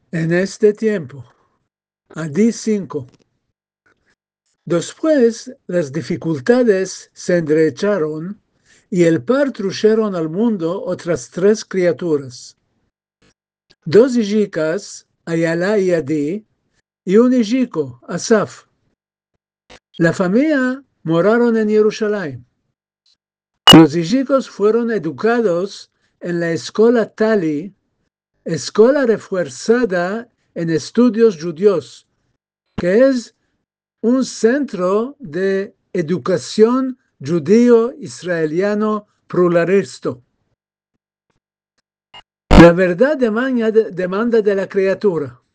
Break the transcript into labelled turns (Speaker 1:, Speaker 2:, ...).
Speaker 1: En este tiempo, Adí 5. Después las dificultades se enderecharon y el par trujeron al mundo otras 3 criaturas. 2 hijicas, Ayala y Adí, y un hijico, Asaf. La familia moraron en Jerusalén. Los hijicos fueron educados en la escuela Tali, escuela refuerzada en estudios judíos, que es un centro de educación judío-israeliano pluralista. La verdad demanda de la criatura.